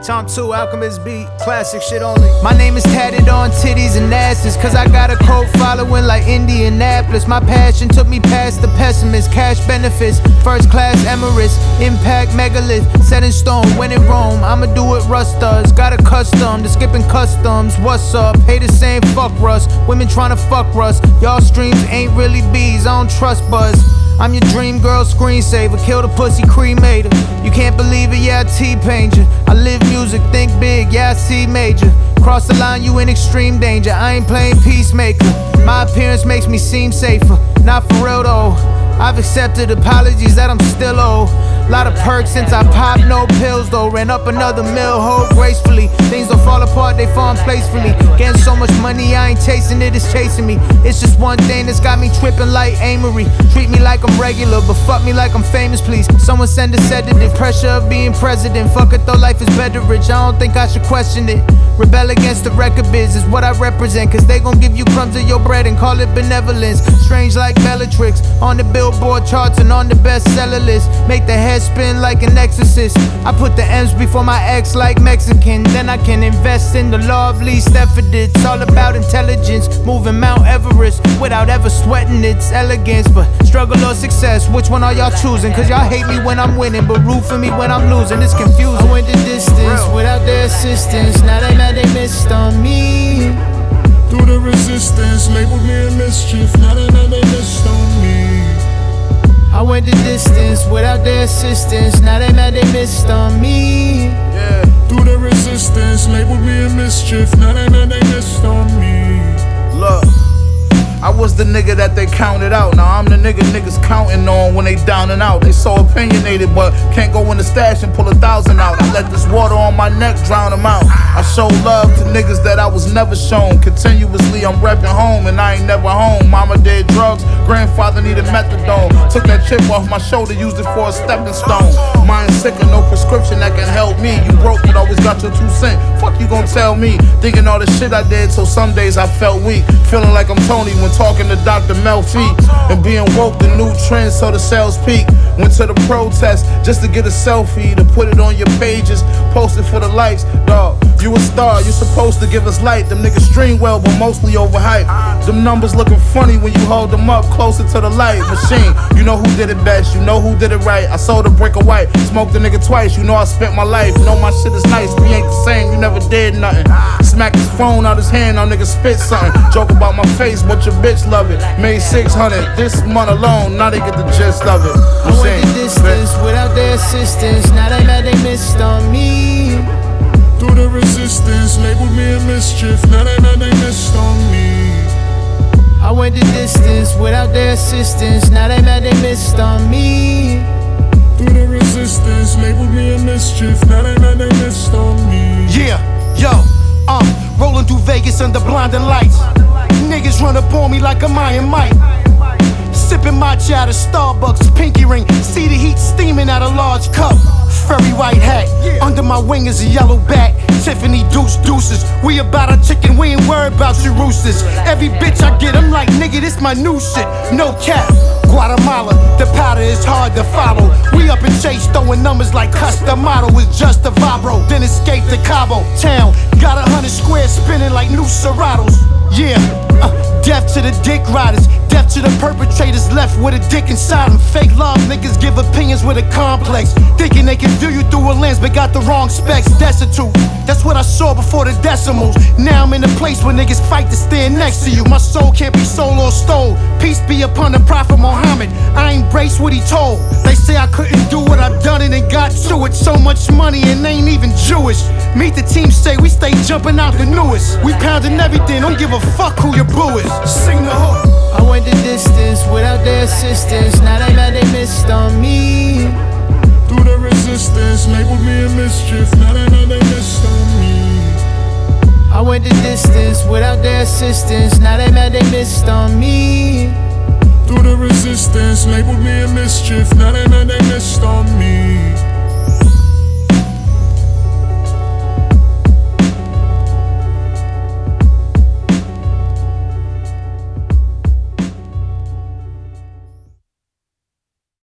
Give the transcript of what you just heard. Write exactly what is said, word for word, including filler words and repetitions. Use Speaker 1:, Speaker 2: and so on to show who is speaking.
Speaker 1: Chomp two, Alchemist beat, classic shit only. My name is tatted on titties and asses, cause I got a cult following like Indianapolis. My passion took me past the pessimist. Cash benefits, first class Emirates, impact megalith, set in stone. When in Rome, I'ma do what Russ does. Got a custom to skipping customs. What's up? Haters saying fuck Russ. Women trying to fuck Russ. Y'all streams ain't really bees, I don't trust buzz. I'm your dream girl screensaver, kill the pussy, cremate her. You can't believe it, yeah, I T-paint you. I live music, think big, yeah, I see major. Cross the line, you in extreme danger, I ain't playing peacemaker. My appearance makes me seem safer, not for real though. I've accepted apologies that I'm still owe. Lot of perks since I popped, no pills though. Ran up another mill, hold gracefully. Things don't fall apart, they fall in place for me. Getting so much money, I ain't chasing it, it's chasing me. It's just one thing that's got me tripping like Amory. Treat me like I'm regular, but fuck me like I'm famous, please. Someone send a sedative, pressure of being president. Fuck it though, life is better rich, I don't think I should question it. Rebel against the record biz is what I represent, cause they gon' give you crumbs of your bread and call it benevolence. Strange like Bellatrix, on the Billboard charts and on the bestseller list. Make the head spin like an exorcist. I put the M's before my X like Mexican. Then I can invest in the law of least effort. It's all about intelligence, moving Mount Everest without ever sweating its elegance. But struggle or success, which one are y'all choosing? Cause y'all hate me when I'm winning, but root for me when I'm losing. It's confusing. I went the distance without their assistance. Now they mad they missed on me.
Speaker 2: Through the resistance, labeled me a mischief. Now they mad they missed on me.
Speaker 1: I went the distance without their assistance. Now they mad they missed on me.
Speaker 2: Yeah. Through the resistance, labeled me a mischief. Now they mad they missed on me.
Speaker 3: Look, I was the nigga that they counted out. Now I'm the nigga niggas counting on when they down and out. They so opinionated, but can't go in the stash and pull a thousand out. I let this water on my neck drown them out. I show love to niggas that I was never shown. Continuously I'm repping home and I ain't never home. Mama did drugs, grandfather needed methadone. Took that chip off my shoulder, used it for a stepping stone. Mind sick and no prescription that can help me. You broke but always got your two cent. Fuck you gon' tell me? Thinking all the shit I did, so some days I felt weak. Feeling like I'm Tony when talking to Doctor Melfi. And being woke, the new trend, so the sales peak. Went to the protest just to get a selfie, to put it on your pages, post it for the likes. Dog, you a star, you supposed to give us light. Them niggas stream well, but mostly overhyped. Them numbers looking funny when you hold them up closer to the light. Machine, you know who did it best, you know who did it right. I sold a brick of white, smoked a nigga twice, you know I spent my life. Know my shit is nice, we ain't the same, you never did nothing. Smack his phone out his hand, now nigga spit something. Joke about my face, but your bitch love it. Made six hundred this month alone, now they get the gist of it.
Speaker 1: I went the distance without their assistance. Now they mad they missed on me.
Speaker 2: Through the resistance, labeled me a mischief. Now they mad they missed on me.
Speaker 1: I went the distance without their assistance. Now they mad they missed on me.
Speaker 2: Through the resistance, labeled me a mischief. Now they mad they missed on me.
Speaker 4: Yeah, yo, uh, rolling through Vegas under blinding lights. Niggas run up on me like a Iron Mike. Sipping matcha out of Starbucks, pinky ring. See the heat steaming out a large cup. Furry white hat, under my wing is a yellow bat. Tiffany deuce deuces. We about our chicken, we ain't worried about you roosters. Every bitch I get, I'm like, nigga, this my new shit. No cap. Guatemala, the powder is hard to follow. We up in Chase, throwing numbers like custom model was just a vibro. Then escape to Cabo town. Got a hundred squares spinning like new Seratos. Yeah, uh, death to the dick riders, death to the perpetrators left with a dick inside them. Fake love niggas give opinions with a complex, thinking they can view you through a lens but got the wrong specs. Destitute, that's what I saw before the decimals. Now I'm in a place where niggas fight to stand next to you. My soul can't be sold or stole. Peace be upon the Prophet Muhammad. I embrace what he told. They say I couldn't do what I've done it and got to it. So much money and ain't even Jewish. Meet the team, say we stay jumping out the newest. We pounding everything, don't give a fuck who your boo is. Sing the hook.
Speaker 1: I went the distance without their assistance. Now they mad they missed on me.
Speaker 2: Through the resistance, labeled me a mischief. Now they mad they missed on me.
Speaker 1: I went the distance without their assistance. Now they mad they missed on me.
Speaker 2: Through the resistance, labeled me a mischief. Now they mad they missed on me.